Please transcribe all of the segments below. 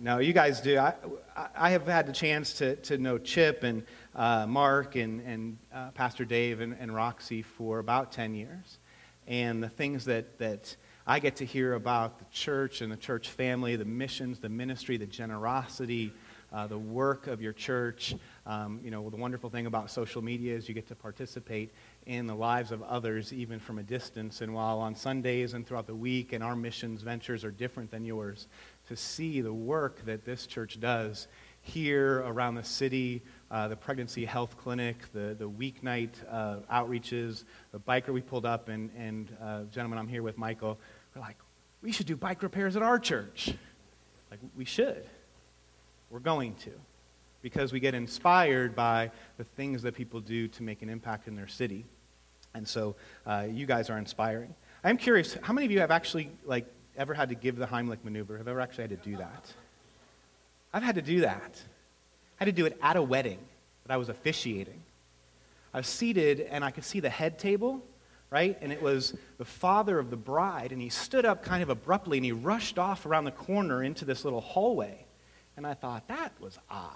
No, you guys do. I have had the chance to know Chip and Mark and Pastor Dave and Roxy for about 10 years. And the things that I get to hear about the church and the church family, the missions, the ministry, the generosity, the work of your church. The wonderful thing about social media is you get to participate in the lives of others even from a distance. And while on Sundays and throughout the week and our missions ventures are different than yours, to see the work that this church does here around the city, the pregnancy health clinic, the weeknight outreaches, the biker we pulled up, and gentlemen, I'm here with Michael. We're like, we should do bike repairs at our church. Like, we should. We're going to. Because we get inspired by the things that people do to make an impact in their city. And so you guys are inspiring. I'm curious, how many of you have actually ever had to give the Heimlich maneuver? Have ever actually had to do that? I've had to do that. I had to do it at a wedding that I was officiating. I was seated and I could see the head table, right? And it was the father of the bride, and he stood up kind of abruptly and he rushed off around the corner into this little hallway. And I thought, that was odd.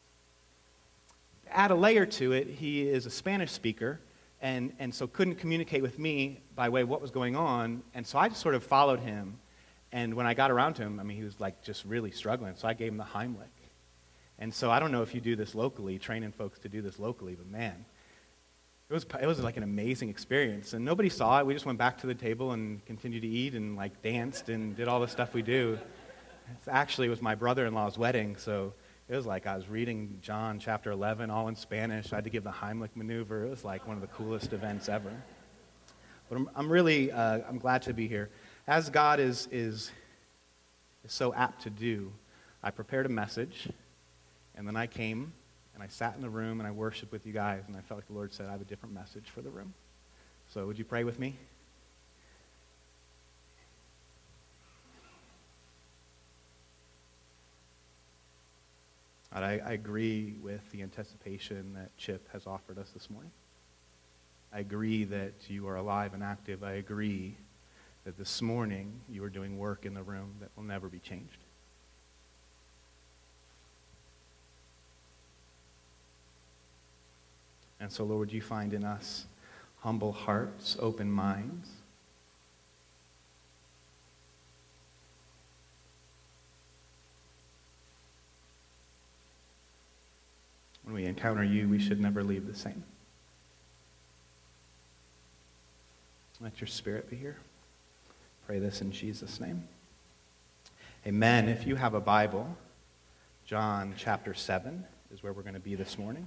Add a layer to it, he is a Spanish speaker, and so couldn't communicate with me by way of what was going on, and so I just sort of followed him, and when I got around to him, he was just really struggling, so I gave him the Heimlich. And so I don't know if you do this locally, training folks to do this locally, but man, it was like an amazing experience, and nobody saw it. We just went back to the table and continued to eat and danced and did all the stuff we do. It was my brother-in-law's wedding, so it was like I was reading John chapter 11 all in Spanish. I had to give the Heimlich maneuver. It was like one of the coolest events ever. But I'm glad to be here. As God is so apt to do, I prepared a message, and then I came, and I sat in the room, and I worshiped with you guys, and I felt like the Lord said, I have a different message for the room. So would you pray with me? I agree with the anticipation that Chip has offered us this morning. I agree that you are alive and active. I agree that this morning you are doing work in the room that will never be changed. And so, Lord, would you find in us humble hearts, open minds, when we encounter you, we should never leave the same. Let your Spirit be here. Pray this in Jesus' name. Amen. If you have a Bible, John chapter 7 is where we're going to be this morning.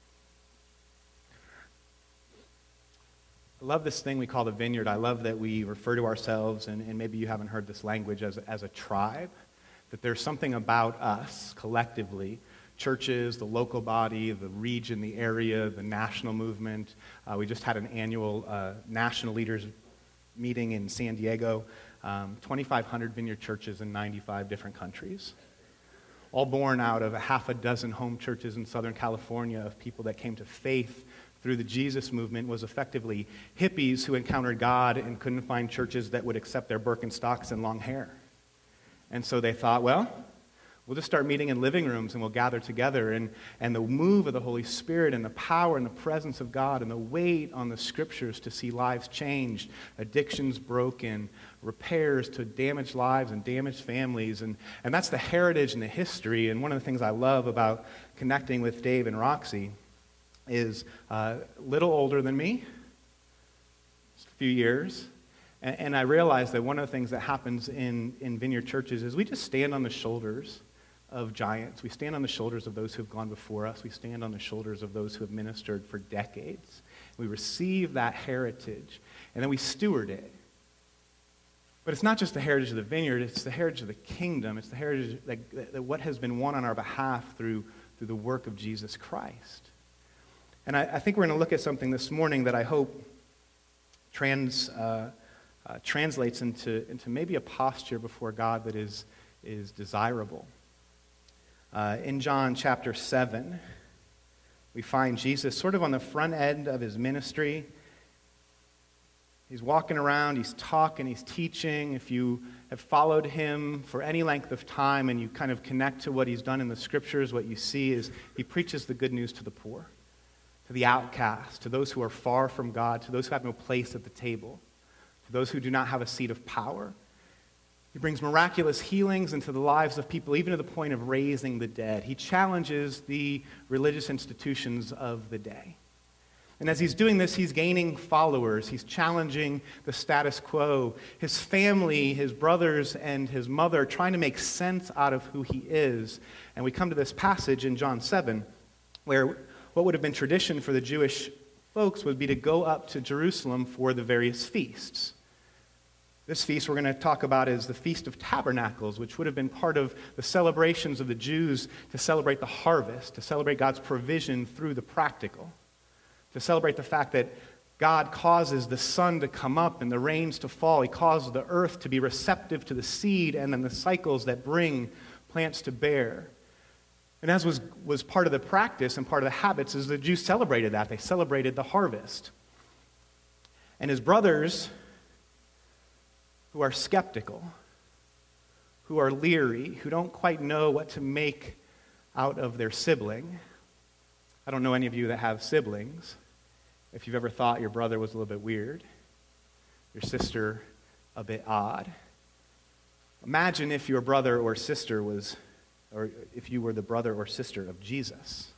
I love this thing we call the Vineyard. I love that we refer to ourselves, and maybe you haven't heard this language, as a tribe, that there's something about us collectively, churches, the local body, the region, the area, the national movement. We just had an annual national leaders meeting in San Diego, 2,500 Vineyard churches in 95 different countries, all born out of a half a dozen home churches in Southern California of people that came to faith through the Jesus movement. Was effectively hippies who encountered God and couldn't find churches that would accept their Birkenstocks and long hair. And so they thought, well, we'll just start meeting in living rooms and we'll gather together. And the move of the Holy Spirit and the power and the presence of God and the weight on the Scriptures to see lives changed, addictions broken, repairs to damaged lives and damaged families. And that's the heritage and the history. And one of the things I love about connecting with Dave and Roxy is a little older than me, just a few years. And I realized that one of the things that happens in Vineyard churches is we just stand on the shoulders of giants. We stand on the shoulders of those who have gone before us. We stand on the shoulders of those who have ministered for decades. We receive that heritage, and then we steward it. But it's not just the heritage of the Vineyard, it's the heritage of the kingdom. It's the heritage that what has been won on our behalf through the work of Jesus Christ. And I think we're going to look at something this morning that I hope translates into maybe a posture before God that is desirable. In John chapter 7, we find Jesus sort of on the front end of his ministry. He's walking around, he's talking, he's teaching. If you have followed him for any length of time and you kind of connect to what he's done in the scriptures, what you see is he preaches the good news to the poor, to the outcast, to those who are far from God, to those who have no place at the table, to those who do not have a seat of power. He brings miraculous healings into the lives of people, even to the point of raising the dead. He challenges the religious institutions of the day. And as he's doing this, he's gaining followers. He's challenging the status quo. His family, his brothers, and his mother are trying to make sense out of who he is. And we come to this passage in John 7, where what would have been tradition for the Jewish folks would be to go up to Jerusalem for the various feasts. This feast we're going to talk about is the Feast of Tabernacles, which would have been part of the celebrations of the Jews to celebrate the harvest, to celebrate God's provision through the practical, to celebrate the fact that God causes the sun to come up and the rains to fall. He causes the earth to be receptive to the seed and then the cycles that bring plants to bear. And as was part of the practice and part of the habits, is the Jews celebrated that. They celebrated the harvest. And his brothers, who are skeptical, who are leery, who don't quite know what to make out of their sibling. I don't know any of you that have siblings. If you've ever thought your brother was a little bit weird, your sister a bit odd. Imagine if your brother or sister was, or if you were the brother or sister of Jesus.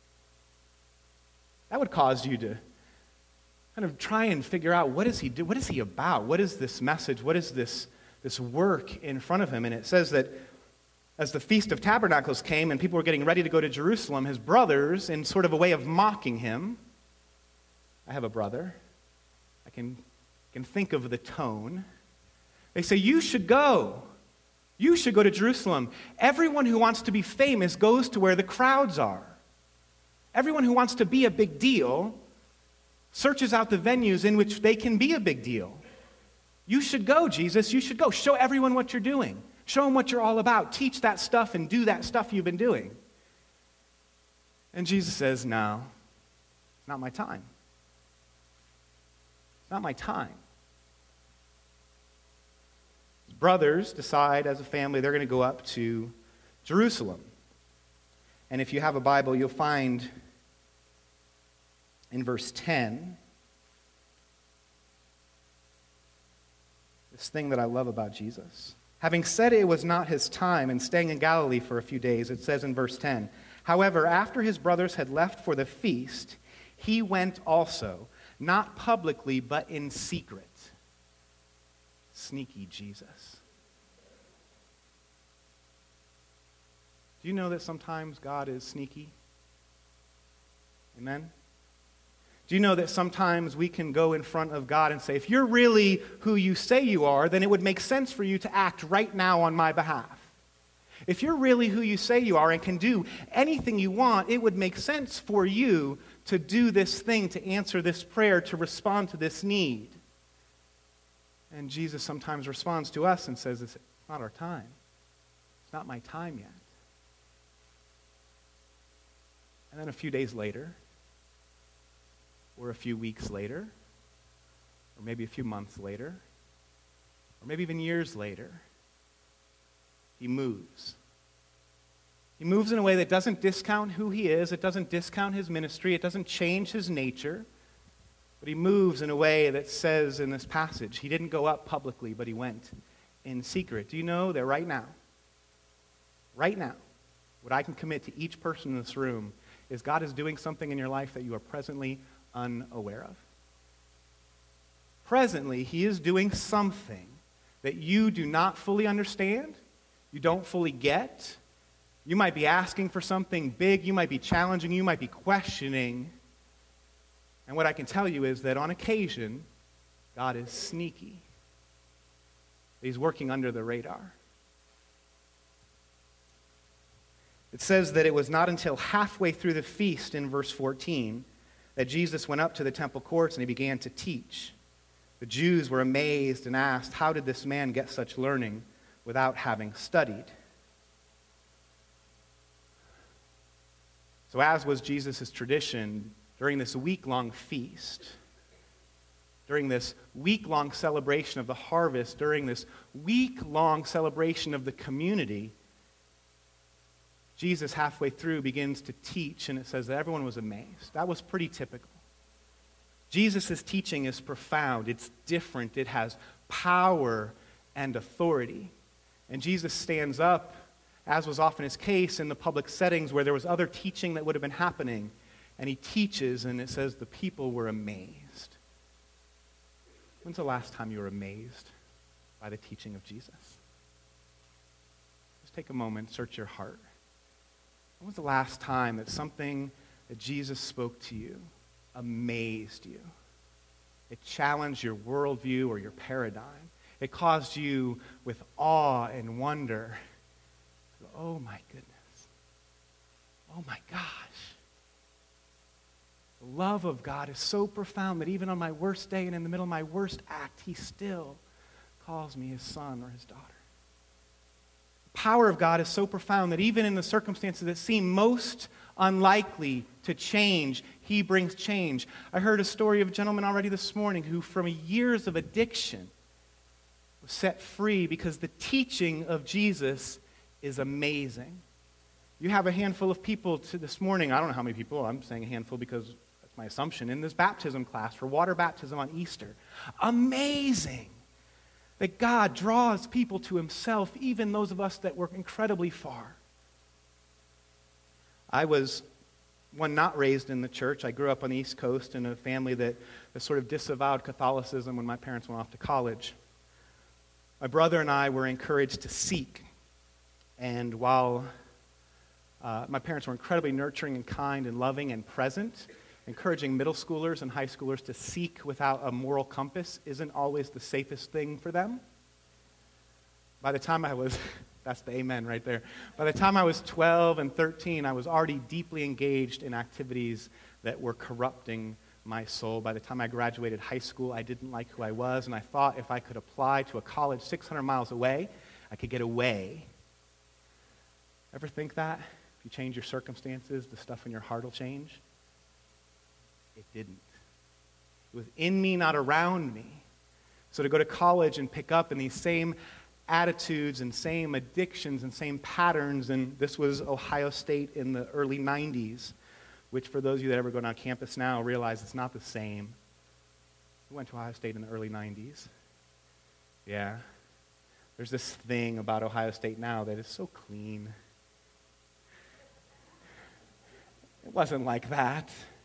That would cause you to kind of try and figure out, what does he do? What is he about? What is this message? What is this work in front of him? And it says that as the Feast of Tabernacles came and people were getting ready to go to Jerusalem, his brothers, in sort of a way of mocking him, I have a brother, I can think of the tone, they say, you should go. You should go to Jerusalem. Everyone who wants to be famous goes to where the crowds are. Everyone who wants to be a big deal searches out the venues in which they can be a big deal. You should go, Jesus. You should go. Show everyone what you're doing. Show them what you're all about. Teach that stuff and do that stuff you've been doing. And Jesus says, no, it's not my time. It's not my time. His brothers decide as a family they're going to go up to Jerusalem. And if you have a Bible, you'll find in verse 10 this thing that I love about Jesus. Having said it was not his time and staying in Galilee for a few days, it says in verse 10, however, after his brothers had left for the feast, he went also, not publicly, but in secret. Sneaky Jesus. Do you know that sometimes God is sneaky? Amen? Do you know that sometimes we can go in front of God and say, if you're really who you say you are, then it would make sense for you to act right now on my behalf. If you're really who you say you are and can do anything you want, it would make sense for you to do this thing, to answer this prayer, to respond to this need. And Jesus sometimes responds to us and says, it's not our time. It's not my time yet. And then a few days later, or a few weeks later, or maybe a few months later, or maybe even years later, he moves. He moves in a way that doesn't discount who he is, it doesn't discount his ministry, it doesn't change his nature, but he moves in a way that says in this passage, he didn't go up publicly, but he went in secret. Do you know that right now, what I can commit to each person in this room is God is doing something in your life that you are presently unaware of. Presently, he is doing something that you do not fully understand, you don't fully get. You might be asking for something big, you might be challenging, you might be questioning. And what I can tell you is that on occasion, God is sneaky. He's working under the radar. It says that it was not until halfway through the feast in verse 14 that Jesus went up to the temple courts and he began to teach. The Jews were amazed and asked, how did this man get such learning without having studied? So as was Jesus' tradition, during this week-long feast, during this week-long celebration of the harvest, during this week-long celebration of the community, Jesus, halfway through, begins to teach, and it says that everyone was amazed. That was pretty typical. Jesus' teaching is profound. It's different. It has power and authority. And Jesus stands up, as was often his case in the public settings where there was other teaching that would have been happening, and he teaches, and it says the people were amazed. When's the last time you were amazed by the teaching of Jesus? Just take a moment, search your heart. When was the last time that something that Jesus spoke to you amazed you? It challenged your worldview or your paradigm. It caused you with awe and wonder. Oh my goodness. Oh my gosh. The love of God is so profound that even on my worst day and in the middle of my worst act, he still calls me his son or his daughter. The power of God is so profound that even in the circumstances that seem most unlikely to change, he brings change. I heard a story of a gentleman already this morning who from years of addiction was set free because the teaching of Jesus is amazing. You have a handful of people this morning, I don't know how many people, I'm saying a handful because that's my assumption, in this baptism class for water baptism on Easter. Amazing that God draws people to himself, even those of us that were incredibly far. I was one not raised in the church. I grew up on the East Coast in a family that sort of disavowed Catholicism when my parents went off to college. My brother and I were encouraged to seek. And while my parents were incredibly nurturing and kind and loving and present, encouraging middle schoolers and high schoolers to seek without a moral compass isn't always the safest thing for them. By the time I was, that's the amen right there. By the time I was 12 and 13, I was already deeply engaged in activities that were corrupting my soul. By the time I graduated high school, I didn't like who I was, and I thought if I could apply to a college 600 miles away, I could get away. Ever think that? If you change your circumstances, the stuff in your heart will change? It didn't. It was in me, not around me. So to go to college and pick up in these same attitudes and same addictions and same patterns, and this was Ohio State in the early 90s, which for those of you that ever go on campus now realize it's not the same. We went to Ohio State in the early 90s. Yeah. There's this thing about Ohio State now that is so clean. It wasn't like that.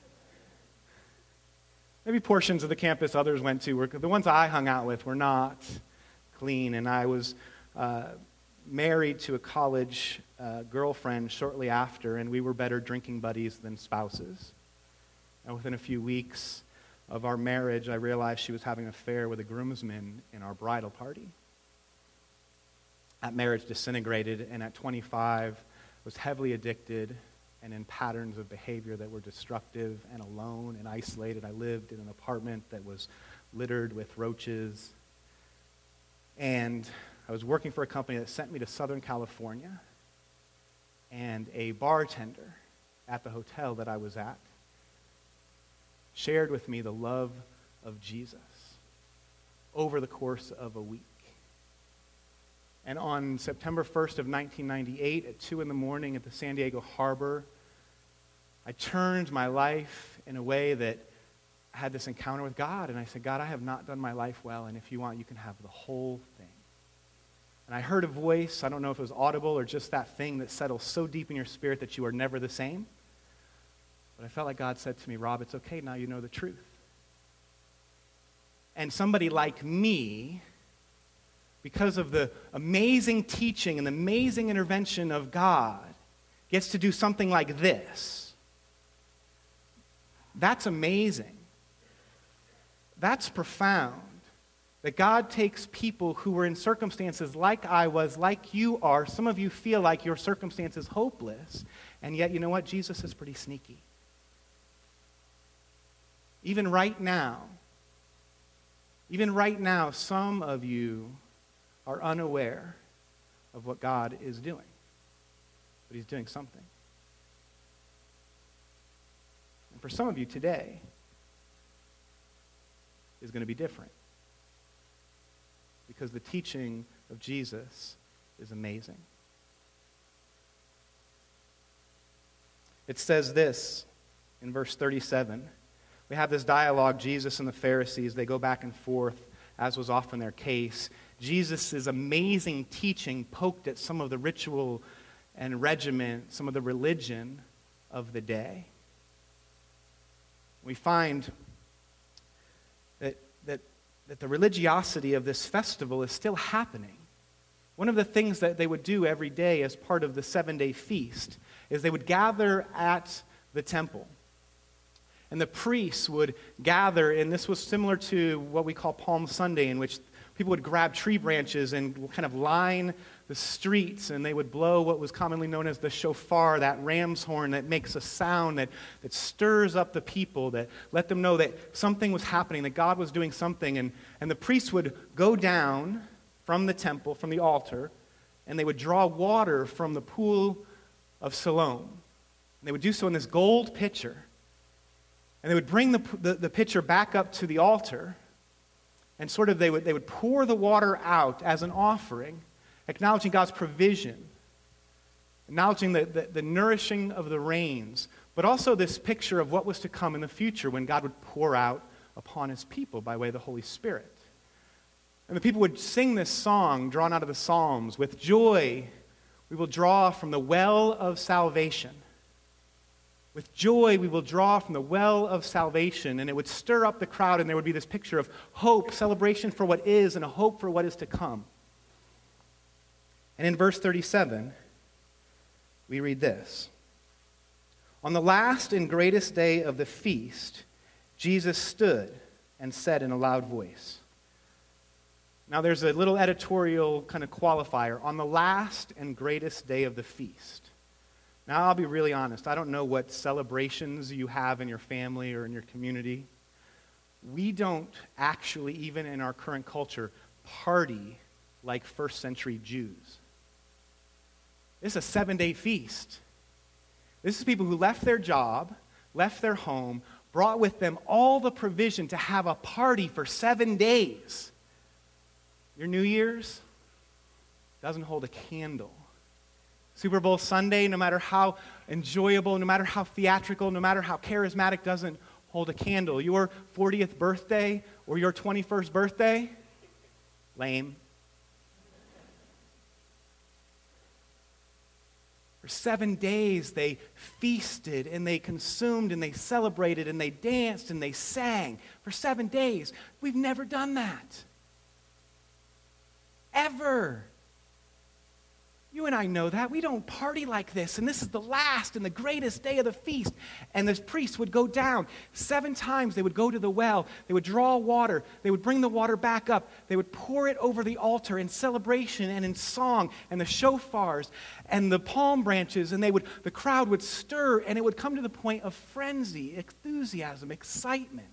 Maybe portions of the campus others went to, the ones I hung out with were not clean. And I was married to a college girlfriend shortly after, and we were better drinking buddies than spouses. And within a few weeks of our marriage, I realized she was having an affair with a groomsman in our bridal party. That marriage disintegrated, and at 25, was heavily addicted and in patterns of behavior that were destructive and alone and isolated. I lived in an apartment that was littered with roaches. And I was working for a company that sent me to Southern California. And a bartender at the hotel that I was at shared with me the love of Jesus over the course of a week. And on September 1st of 1998, at 2 in the morning at the San Diego Harbor, I turned my life in a way that I had this encounter with God. And I said, God, I have not done my life well, and if you want, you can have the whole thing. And I heard a voice, I don't know if it was audible or just that thing that settles so deep in your spirit that you are never the same. But I felt like God said to me, Rob, it's okay, now you know the truth. And somebody like me, because of the amazing teaching and the amazing intervention of God, gets to do something like this. That's amazing. That's profound. That God takes people who were in circumstances like I was, like you are. Some of you feel like your circumstance is hopeless. And yet, you know what? Jesus is pretty sneaky. Even right now, some of you are unaware of what God is doing. But he's doing something. And for some of you today, is going to be different. Because the teaching of Jesus is amazing. It says this in verse 37. We have this dialogue, Jesus and the Pharisees. They go back and forth, as was often their case. Jesus' amazing teaching poked at some of the ritual and regiment, some of the religion of the day. We find that the religiosity of this festival is still happening. One of the things that they would do every day as part of the 7-day feast is they would gather at the temple. And the priests would gather, and this was similar to what we call Palm Sunday, in which people would grab tree branches and kind of line the streets, and they would blow what was commonly known as the shofar, that ram's horn that makes a sound that stirs up the people, that let them know that something was happening, that God was doing something. And the priests would go down from the temple, from the altar, and they would draw water from the pool of Siloam. And they would do so in this gold pitcher. And they would bring the pitcher back up to the altar, and sort of they would pour the water out as an offering, acknowledging God's provision, acknowledging the nourishing of the rains, but also this picture of what was to come in the future when God would pour out upon his people by way of the Holy Spirit. And the people would sing this song drawn out of the Psalms, "With joy we will draw from the well of salvation." With joy we will draw from the well of salvation. And it would stir up the crowd, and there would be this picture of hope, celebration for what is, and a hope for what is to come. And in verse 37, we read this. On the last and greatest day of the feast, Jesus stood and said in a loud voice. Now there's a little editorial kind of qualifier. On the last and greatest day of the feast. Now I'll be really honest. I don't know what celebrations you have in your family or in your community. We don't actually, even in our current culture, party like first century Jews. This is a 7-day feast. This is people who left their job, left their home, brought with them all the provision to have a party for 7 days. Your New Year's doesn't hold a candle. Super Bowl Sunday, no matter how enjoyable, no matter how theatrical, no matter how charismatic, doesn't hold a candle. Your 40th birthday or your 21st birthday, lame. For 7 days, they feasted and they consumed and they celebrated and they danced and they sang. For 7 days. We've never done that. Ever. You and I know that. We don't party like this. And this is the last and the greatest day of the feast. And this priest would go down 7 times. They would go to the well. They would draw water. They would bring the water back up. They would pour it over the altar in celebration and in song and the shofars and the palm branches. And the crowd would stir, and it would come to the point of frenzy, enthusiasm, excitement.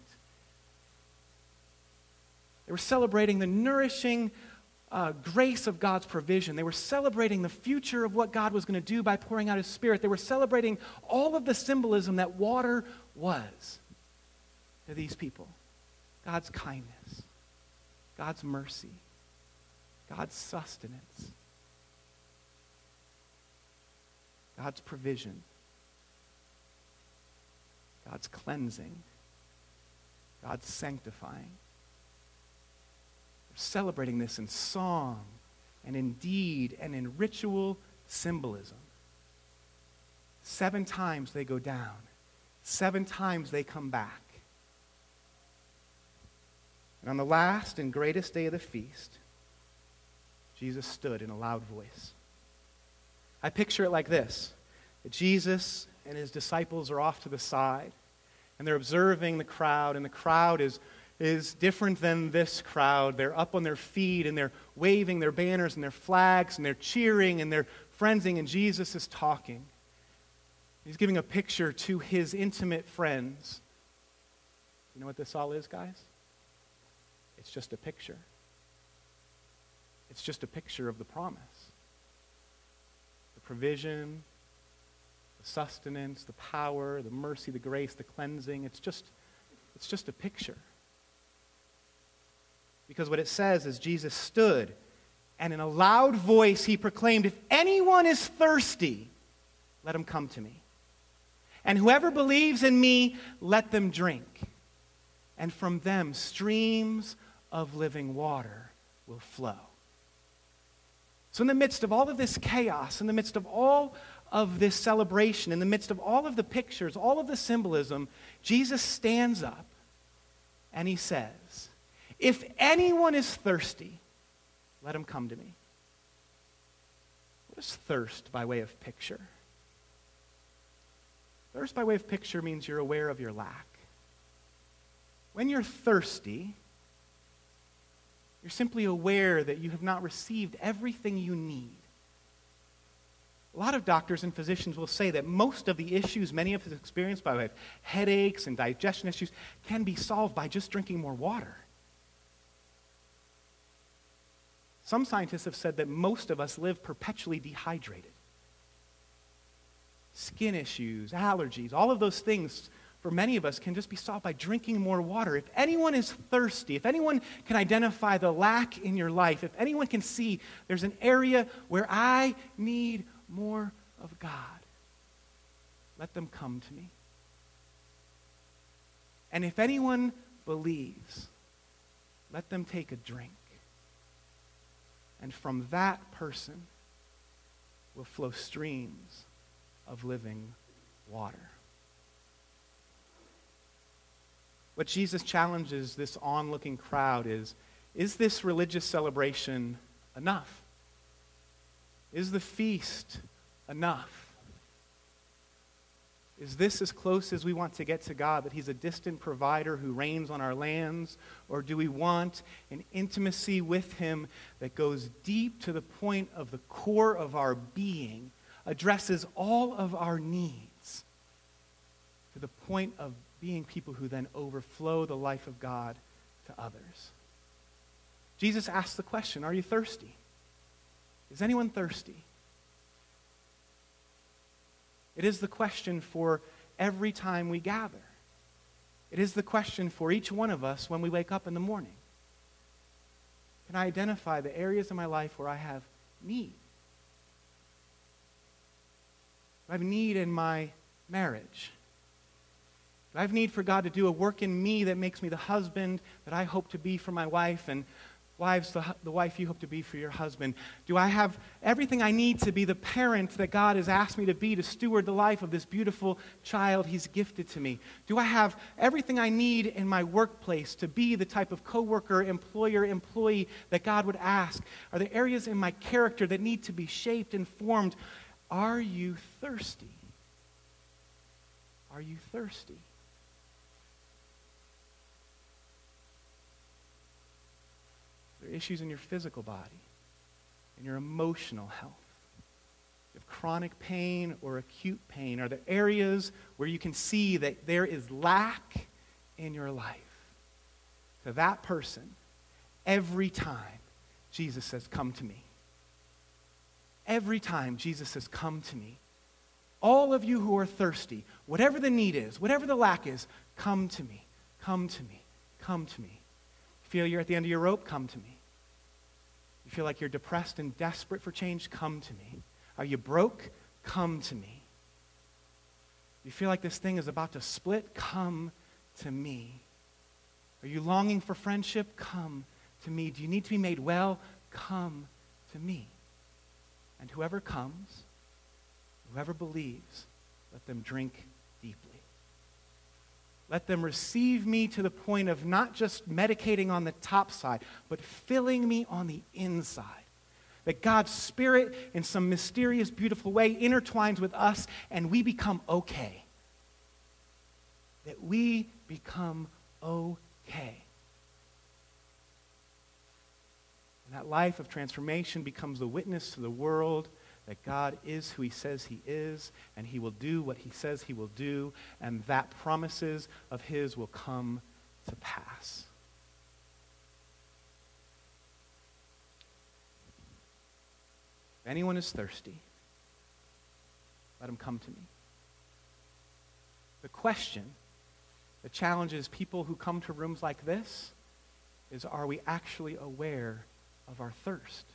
They were celebrating the nourishing grace of God's provision. They were celebrating the future of what God was going to do by pouring out his Spirit. They were celebrating all of the symbolism that water was to these people. God's kindness, God's mercy, God's sustenance, God's provision, God's cleansing, God's sanctifying. Celebrating this in song and in deed and in ritual symbolism. 7 times they go down. 7 times they come back. And on the last and greatest day of the feast, Jesus stood in a loud voice. I picture it like this. That Jesus and his disciples are off to the side, and they're observing the crowd, and the crowd is different than this crowd. They're up on their feet, and they're waving their banners and their flags, and they're cheering, and they're frenziing, and Jesus is talking. He's giving a picture to his intimate friends. You know what this all is, guys? It's just a picture. It's just a picture of the promise. The provision, the sustenance, the power, the mercy, the grace, the cleansing. It's just a picture. Because what it says is Jesus stood, and in a loud voice he proclaimed, "If anyone is thirsty, let him come to me. And whoever believes in me, let them drink. And from them streams of living water will flow." So in the midst of all of this chaos, in the midst of all of this celebration, in the midst of all of the pictures, all of the symbolism, Jesus stands up and he says, "If anyone is thirsty, let him come to me." What is thirst by way of picture? Thirst by way of picture means you're aware of your lack. When you're thirsty, you're simply aware that you have not received everything you need. A lot of doctors and physicians will say that most of the issues many of us experience by way of headaches and digestion issues can be solved by just drinking more water. Some scientists have said that most of us live perpetually dehydrated. Skin issues, allergies, all of those things for many of us can just be solved by drinking more water. If anyone is thirsty, if anyone can identify the lack in your life, if anyone can see there's an area where I need more of God, let them come to me. And if anyone believes, let them take a drink. And from that person will flow streams of living water. What Jesus challenges this onlooking crowd is this religious celebration enough? Is the feast enough? Is this as close as we want to get to God, that he's a distant provider who reigns on our lands? Or do we want an intimacy with him that goes deep to the point of the core of our being, addresses all of our needs, to the point of being people who then overflow the life of God to others? Jesus asked the question, are you thirsty? Is anyone thirsty? It is the question for every time we gather. It is the question for each one of us when we wake up in the morning. Can I identify the areas of my life where I have need? Do I have need in my marriage? Do I have need for God to do a work in me that makes me the husband that I hope to be for my wife, and wives, the wife you hope to be for your husband? Do I have everything I need to be the parent that God has asked me to be, to steward the life of this beautiful child he's gifted to me? Do I have everything I need in my workplace to be the type of coworker, employer, employee that God would ask? Are there areas in my character that need to be shaped and formed? Are you thirsty? Are you thirsty? There are issues in your physical body, in your emotional health. You have chronic pain or acute pain. Are there areas where you can see that there is lack in your life? To that person, every time Jesus says, "Come to me." Every time Jesus says, "Come to me." All of you who are thirsty, whatever the need is, whatever the lack is, come to me, come to me, come to me. Feel you're at the end of your rope? Come to me. You feel like you're depressed and desperate for change? Come to me. Are you broke? Come to me. You feel like this thing is about to split? Come to me. Are you longing for friendship? Come to me. Do you need to be made well? Come to me. And whoever comes, whoever believes, let them drink deeply. Let them receive me to the point of not just medicating on the top side, but filling me on the inside. That God's Spirit, in some mysterious, beautiful way, intertwines with us, and we become okay. That we become okay. And that life of transformation becomes the witness to the world that God is who he says he is, and he will do what he says he will do, and that promises of his will come to pass. If anyone is thirsty, let him come to me. The question that challenges people who come to rooms like this is, are we actually aware of our thirst?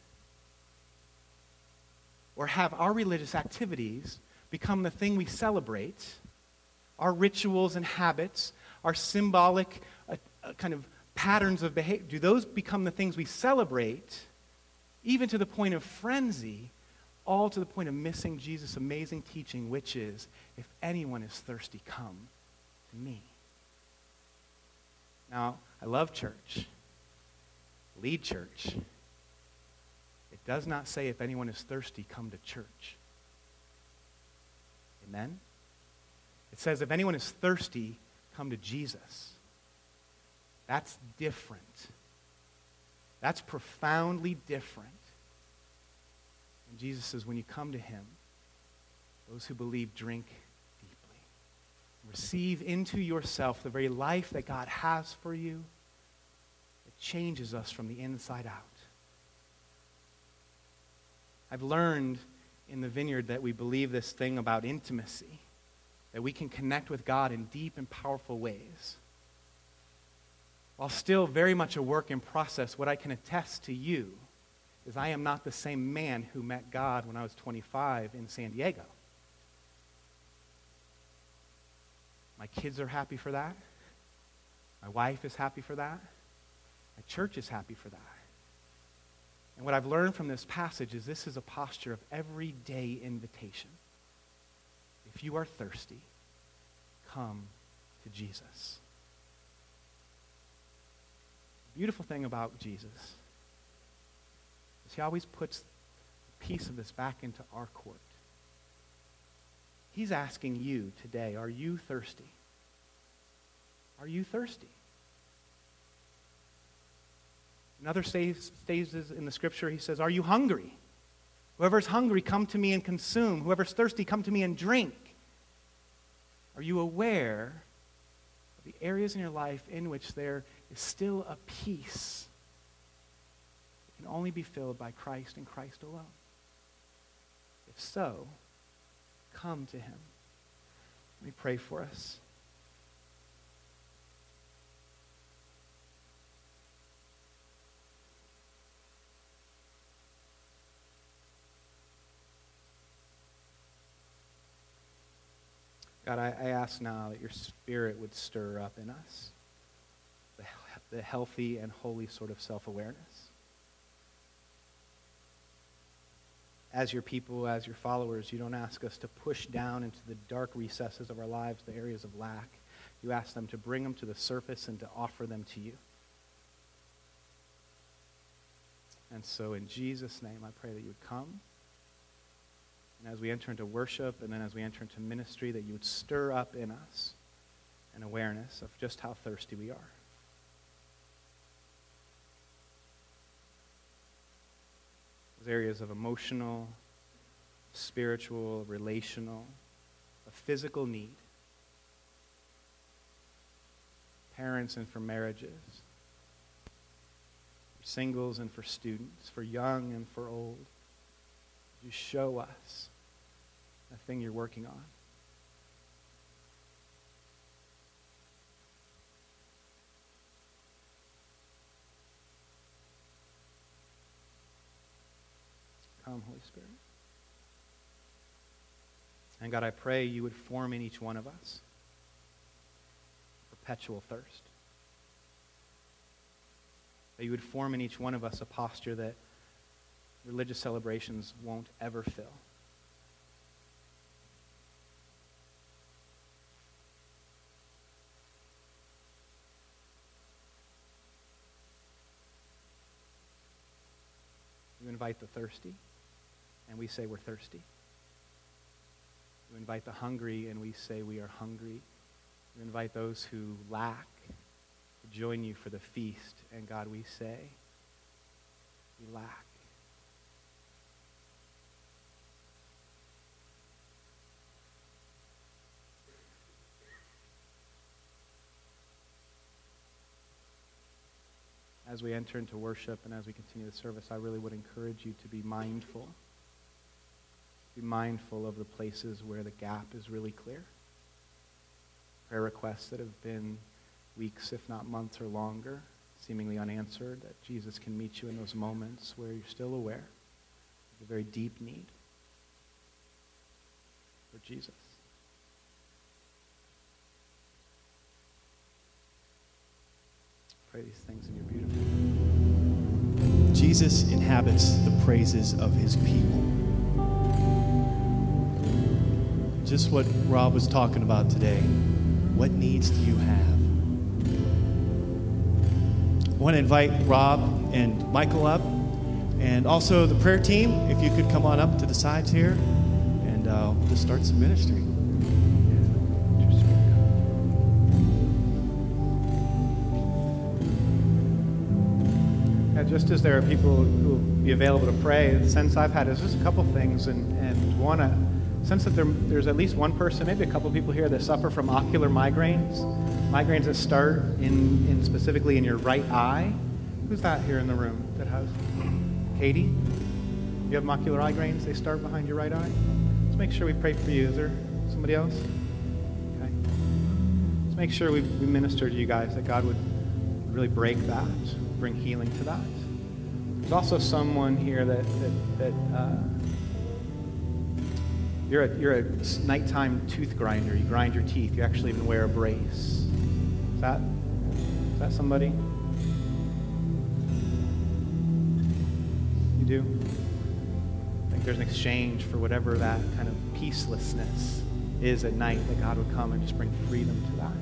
Or have our religious activities become the thing we celebrate? Our rituals and habits, our symbolic kind of patterns of behavior, do those become the things we celebrate, even to the point of frenzy, all to the point of missing Jesus' amazing teaching, which is, if anyone is thirsty, come to me. Now, I love church. Lead church. It does not say, if anyone is thirsty, come to church. Amen? It says, if anyone is thirsty, come to Jesus. That's different. That's profoundly different. And Jesus says, when you come to him, those who believe drink deeply. Receive into yourself the very life that God has for you. It changes us from the inside out. I've learned in the Vineyard that we believe this thing about intimacy, that we can connect with God in deep and powerful ways. While still very much a work in process, what I can attest to you is I am not the same man who met God when I was 25 in San Diego. My kids are happy for that. My wife is happy for that. My church is happy for that. And what I've learned from this passage is this is a posture of everyday invitation. If you are thirsty, come to Jesus. The beautiful thing about Jesus is he always puts a piece of this back into our court. He's asking you today, are you thirsty? Are you thirsty? In other stages in the scripture, he says, are you hungry? Whoever's hungry, come to me and consume. Whoever's thirsty, come to me and drink. Are you aware of the areas in your life in which there is still a peace that can only be filled by Christ and Christ alone? If so, come to him. Let me pray for us. God, I ask now that your Spirit would stir up in us the healthy and holy sort of self-awareness. As your people, as your followers, you don't ask us to push down into the dark recesses of our lives, the areas of lack. You ask them to bring them to the surface and to offer them to you. And so in Jesus' name, I pray that you would come. And as we enter into worship, and then as we enter into ministry, that you would stir up in us an awareness of just how thirsty we are. Those areas of emotional, spiritual, relational, a physical need. Parents and for marriages. For singles and for students. For young and for old. You show us the thing you're working on. Come, Holy Spirit. And God, I pray you would form in each one of us perpetual thirst. That you would form in each one of us a posture that religious celebrations won't ever fill. You invite the thirsty, and we say we're thirsty. You invite the hungry, and we say we are hungry. You invite those who lack to join you for the feast, and God, we say we lack. As we enter into worship and as we continue the service, I really would encourage you to be mindful. Be mindful of the places where the gap is really clear. Prayer requests that have been weeks, if not months or longer, seemingly unanswered, that Jesus can meet you in those moments where you're still aware of a very deep need for Jesus. Pray these things in your beautiful name. Jesus inhabits the praises of his people. Just what Rob was talking about today. What needs do you have? I want to invite Rob and Michael up, and also the prayer team, if you could come on up to the sides here, and we'll just start some ministry. Just as there are people who will be available to pray, the sense I've had is just a couple things, and one, a sense that there's at least one person, maybe a couple people here that suffer from ocular migraines that start in specifically in your right eye. Who's that here in the room that has? Katie? You have ocular migraines? They start behind your right eye? Let's make sure we pray for you. Is there somebody else? Okay. Let's make sure we minister to you guys, that God would really break that, bring healing to that. There's also someone here that you're a nighttime tooth grinder. You grind your teeth. You actually even wear a brace. Is that somebody? You do? I think there's an exchange for whatever that kind of peacelessness is at night, that God would come and just bring freedom to that.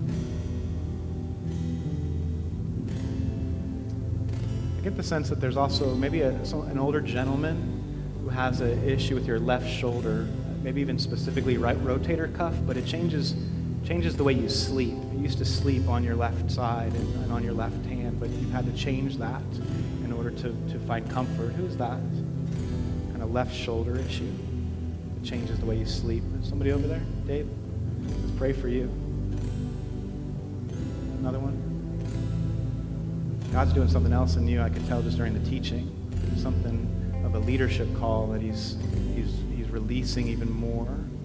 I get the sense that there's also maybe an older gentleman who has an issue with your left shoulder, maybe even specifically right rotator cuff, but it changes the way you sleep. You used to sleep on your left side and on your left hand, but you've had to change that in order to find comfort. Who's that? Kind of left shoulder issue. It changes the way you sleep. Somebody over there? Dave? Let's pray for you. Another one? God's doing something else in you, I could tell just during the teaching. There's something of a leadership call that he's releasing even more.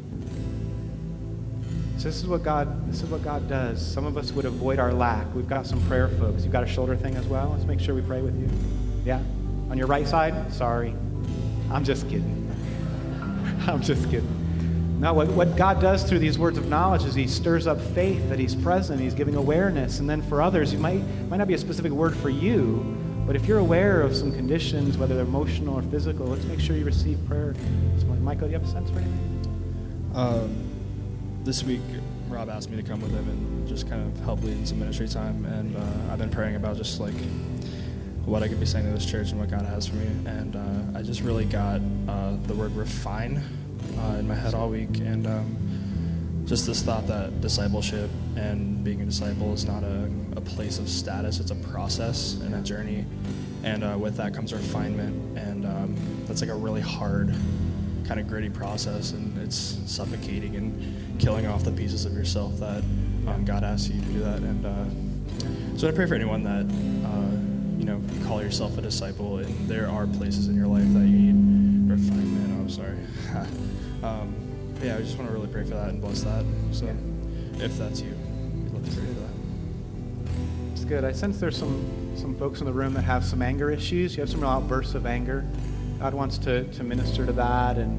So this is what God does. Some of us would avoid our lack. We've got some prayer folks. You've got a shoulder thing as well? Let's make sure we pray with you. Yeah? On your right side? Sorry. I'm just kidding. I'm just kidding. Now, what God does through these words of knowledge is he stirs up faith that he's present, he's giving awareness. And then for others, it might not be a specific word for you, but if you're aware of some conditions, whether they're emotional or physical, let's make sure you receive prayer. Michael, do you have a sense for anything? This week, Rob asked me to come with him and just kind of help lead in some ministry time. And I've been praying about just like what I could be saying to this church and what God has for me. And I just really got the word refine in my head all week, and just this thought that discipleship and being a disciple is not a place of status, it's a process and a journey, and with that comes refinement, and that's like a really hard kind of gritty process, and it's suffocating and killing off the pieces of yourself that God asks you to do that. And so I pray for anyone that you call yourself a disciple, and there are places in your life that you need refinement. Oh, sorry. Yeah, I just want to really pray for that and bless that. So, if that's you, we'd love to pray for that. It's good. I sense there's some folks in the room that have some anger issues. You have some real outbursts of anger. God wants to minister to that, and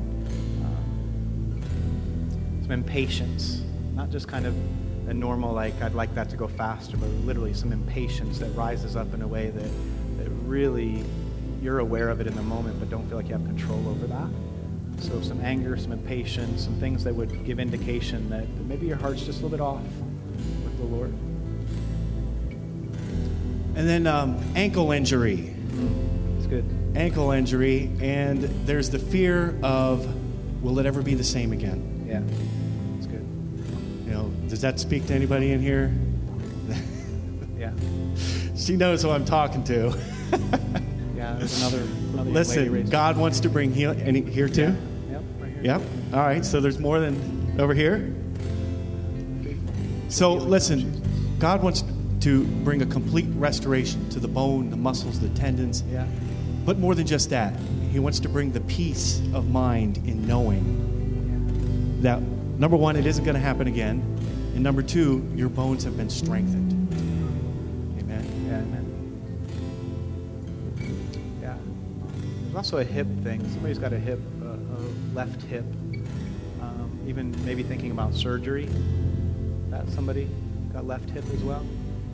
some impatience, not just kind of a normal, like, I'd like that to go faster, but literally some impatience that rises up in a way that really you're aware of it in the moment, but don't feel like you have control over that. So some anger, some impatience, some things that would give indication that maybe your heart's just a little bit off with the Lord. And then ankle injury. It's good. Ankle injury, and there's the fear of, will it ever be the same again? Yeah, it's good. Does that speak to anybody in here? Yeah. She knows who I'm talking to. Yeah, there's another Listen, God wants to bring healing here too? Yeah. Yep, right here. Yep. All right, so there's more than over here. So listen, God wants to bring a complete restoration to the bone, the muscles, the tendons. Yeah. But more than just that, he wants to bring the peace of mind in knowing that, number one, it isn't going to happen again, and number two, your bones have been strengthened. Amen? Yeah, amen. There's also a hip thing. Somebody's got a left hip. Even maybe thinking about surgery. That somebody got left hip as well.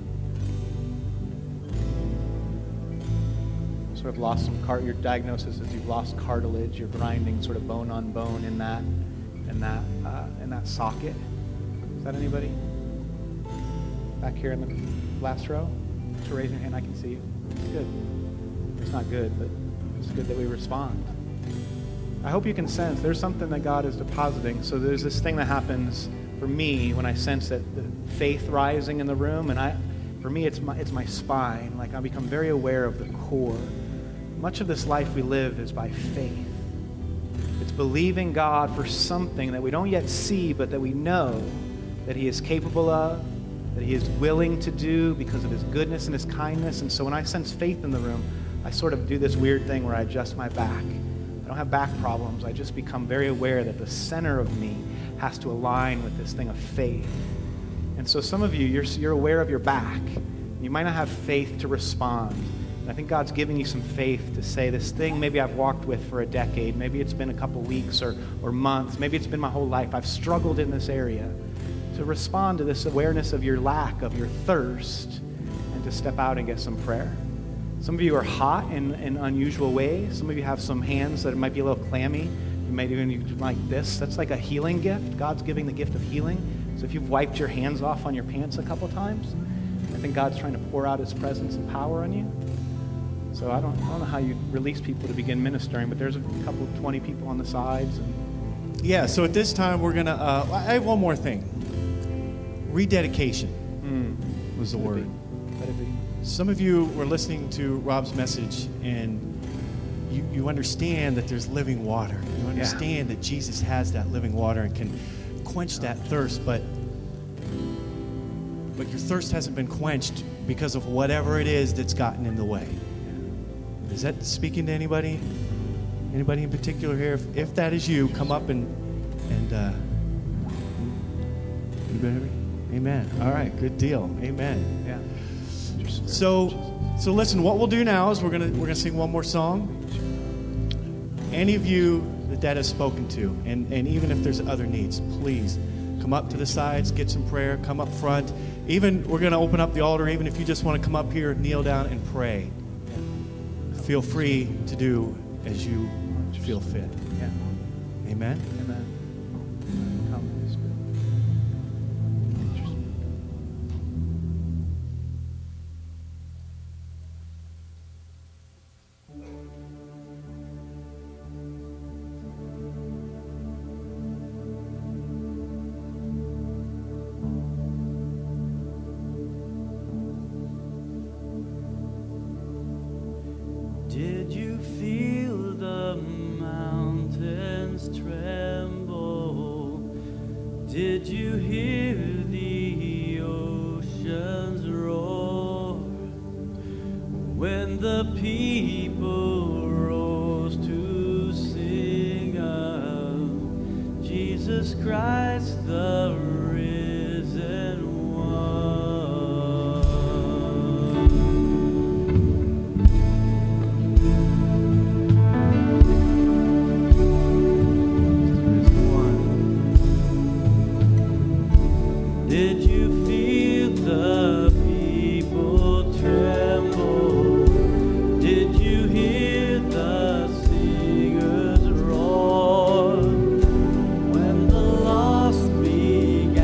Sort of lost some your diagnosis is you've lost cartilage. You're grinding sort of bone on bone in that socket. Is that anybody? Back here in the last row? So raise your hand, I can see you. It's good. It's not good, but it's good that we respond. I hope you can sense there's something that God is depositing. So there's this thing that happens for me when I sense that the faith rising in the room, and for me it's my spine. Like I become very aware of the core. Much of this life we live is by faith. It's believing God for something that we don't yet see, but that we know that He is capable of, that He is willing to do because of His goodness and His kindness. And so when I sense faith in the room, I sort of do this weird thing where I adjust my back. I don't have back problems. I just become very aware that the center of me has to align with this thing of faith. And so some of you, you're aware of your back. You might not have faith to respond. And I think God's giving you some faith to say this thing maybe I've walked with for a decade. Maybe it's been a couple weeks or months. Maybe it's been my whole life. I've struggled in this area. To respond to this awareness of your lack, of your thirst, and to step out and get some prayer. Some of you are hot in unusual ways. Some of you have some hands that might be a little clammy. You might even do like this. That's like a healing gift. God's giving the gift of healing. So if you've wiped your hands off on your pants a couple times, I think God's trying to pour out His presence and power on you. So I don't know how you release people to begin ministering, but there's a couple of 20 people on the sides. Yeah, so at this time we're going to, I have one more thing. Rededication was the word. Let it be. Some of you were listening to Rob's message, and you understand that there's living water. You understand that Jesus has that living water and can quench that thirst, but your thirst hasn't been quenched because of whatever it is that's gotten in the way. Is that speaking to anybody? Anybody in particular here? If that is you, come up and anybody? Amen. All right, good deal. Amen. Yeah. So listen, what we'll do now is we're gonna sing one more song. Any of you that has spoken to, and even if there's other needs, please come up to the sides, get some prayer, come up front. Even we're gonna open up the altar, even if you just want to come up here, kneel down and pray. Feel free to do as you feel fit. Yeah. Amen. Amen. Come, Holy Spirit. Did you feel the mountains tremble? Did you hear the oceans roar? When the people rose to sing of Jesus Christ the risen one. Did you feel the people tremble? Did you hear the singers roar? When the lost began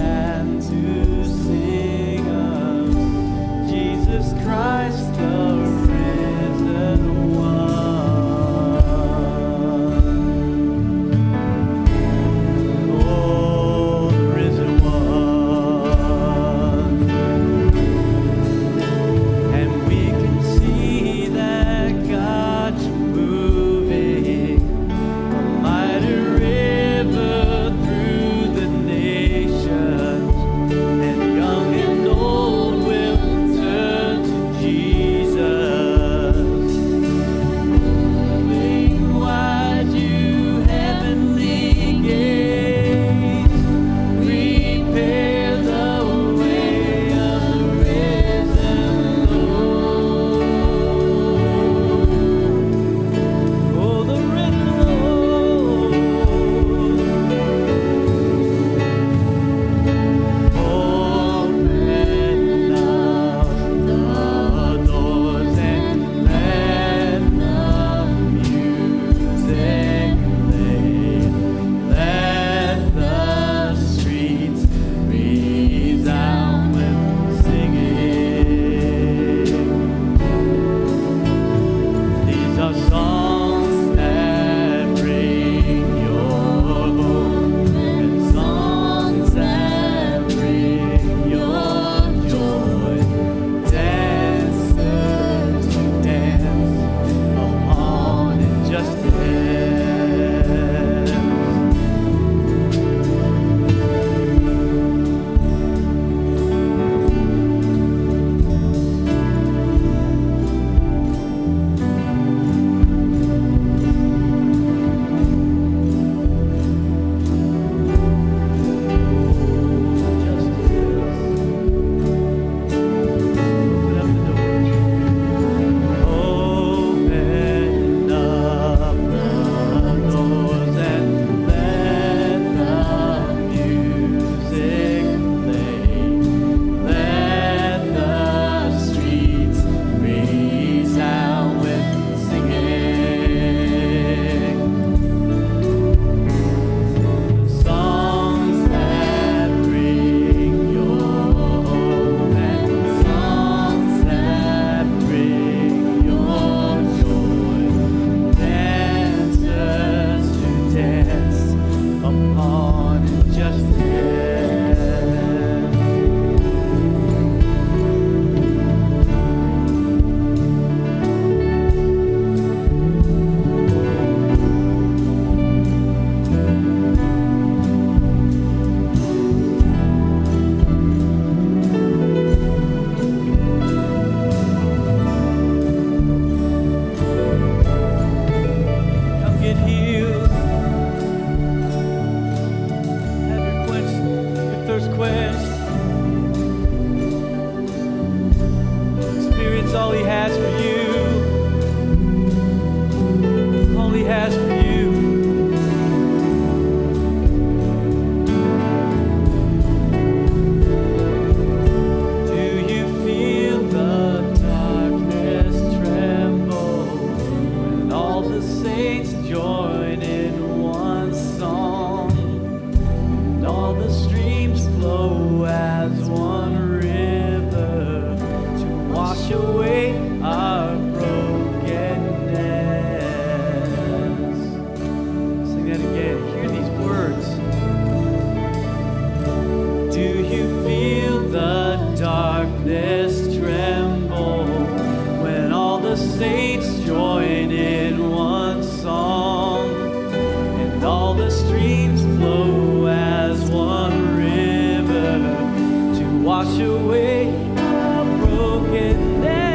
the saints join in one song, and all the streams flow as one river to wash away our brokenness.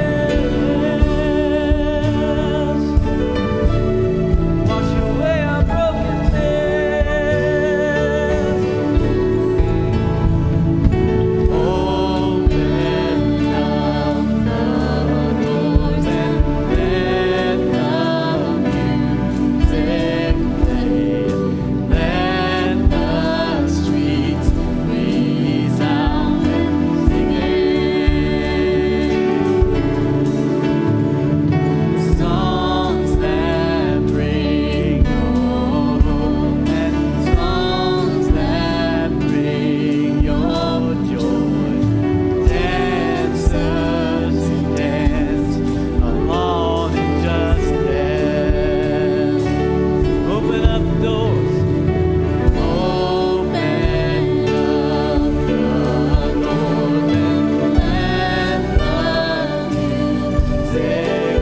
Wash away our brokenness. Open up the doors and let the music play. Let the streets resound with singing. Songs that bring your hope and songs that bring your joy. Dancers who dance along and just dance. Open up doors. Open up the doors and let the music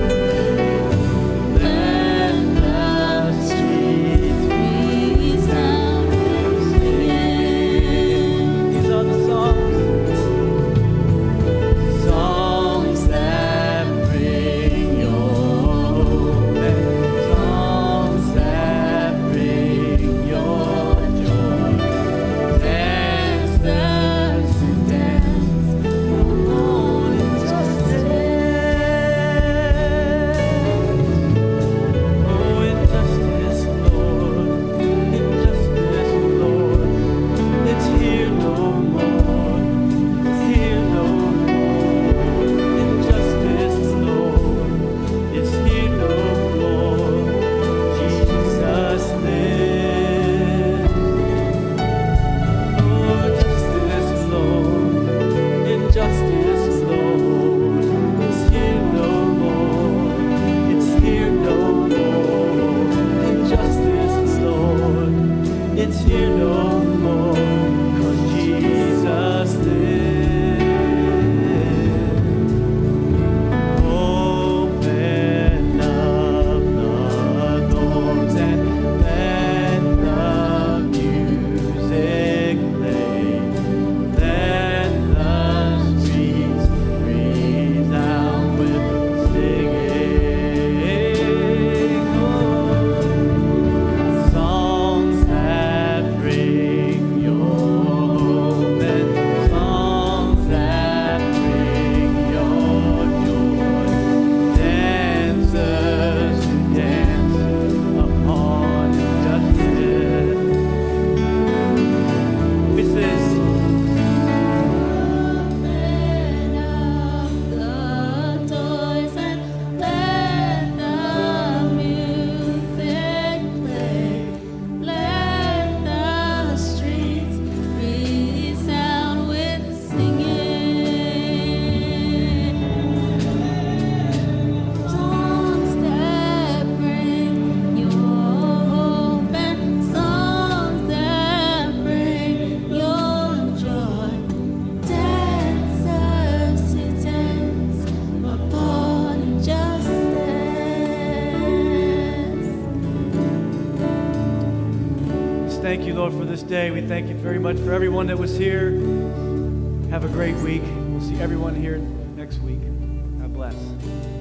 let the streets resound with singing. These are the songs that bring your hope and songs that bring your joy. Dancers who dance alone in justice. Oh, in justice, Lord, in justice, Lord, it's here no more, it's here no more. In justice, Lord, it's here no more. Jesus lives. Oh, justice, Lord, in justice, Lord, it's here no more, it's here no more. In justice, Lord, it's here no more, 'cause Jesus lives. Open up the doors and let the music play. Let the streets resound with singing. Songs that bring your hope and songs that bring your joy. Dancers who dance upon justice. This is Open up the doors and let the music play. Let the streets resound with singing. Songs that bring your hope and songs that bring your joy. Dancers who dance upon justice. Thank you, Lord, for this day. We thank you very much for everyone that was here. Have a great week. We'll see everyone here next week. God bless.